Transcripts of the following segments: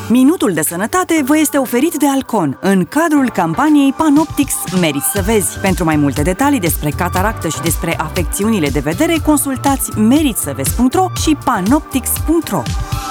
Minutul de sănătate vă este oferit de Alcon în cadrul campaniei Panoptix Meriți să vezi. Pentru mai multe detalii despre cataractă și despre afecțiunile de vedere, consultați meritsăvezi.ro și panoptix.ro.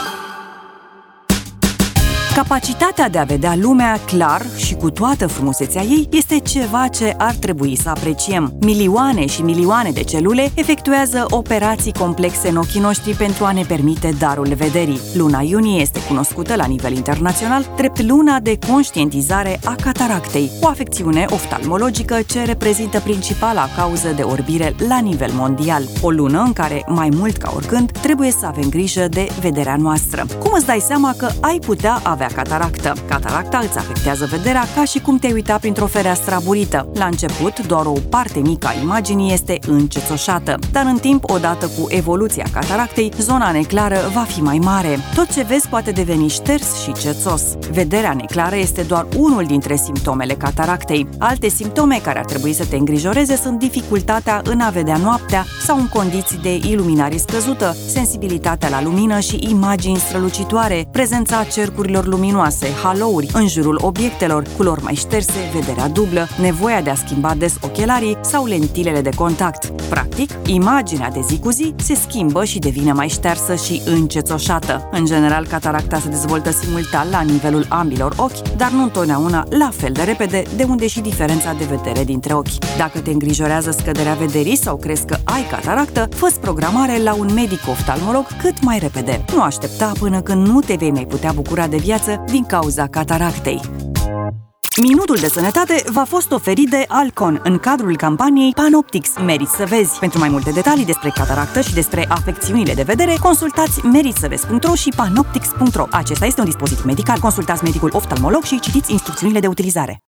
Capacitatea de a vedea lumea clar și cu toată frumusețea ei este ceva ce ar trebui să apreciem. Milioane și milioane de celule efectuează operații complexe în ochii noștri pentru a ne permite darul vederii. Luna iunie este cunoscută la nivel internațional drept luna de conștientizare a cataractei, o afecțiune oftalmologică ce reprezintă principala cauză de orbire la nivel mondial. O lună în care, mai mult ca oricând, trebuie să avem grijă de vederea noastră. Cum îți dai seama că ai putea avea cataractă? Cataracta îți afectează vederea ca și cum te-ai uita printr-o fereastră aburită. La început, doar o parte mică a imaginii este încețoșată, dar în timp, odată cu evoluția cataractei, zona neclară va fi mai mare. Tot ce vezi poate deveni șters și cețos. Vederea neclară este doar unul dintre simptomele cataractei. Alte simptome care ar trebui să te îngrijoreze sunt dificultatea în a vedea noaptea sau în condiții de iluminare scăzută, sensibilitatea la lumină și imagini strălucitoare, prezența cercurilor luminoase, halouri în jurul obiectelor, culori mai șterse, vederea dublă, nevoia de a schimba des ochelarii sau lentilele de contact. Practic, imaginea de zi cu zi se schimbă și devine mai ștearsă și încețoșată. În general, cataracta se dezvoltă simultan la nivelul ambilor ochi, dar nu întotdeauna la fel de repede, de unde și diferența de vedere dintre ochi. Dacă te îngrijorează scăderea vederii sau crezi că ai cataractă, fă-ți programare la un medic oftalmolog cât mai repede. Nu aștepta până când nu te vei mai putea bucura de viață din cauza cataractei. Minutul de sănătate v-a fost oferit de Alcon în cadrul campaniei Panoptix Meriți să vezi. Pentru mai multe detalii despre cataractă și despre afecțiunile de vedere, consultați meritsăvezi.ro și panoptix.ro. Acesta este un dispozitiv medical. Consultați medicul oftalmolog și citiți instrucțiunile de utilizare.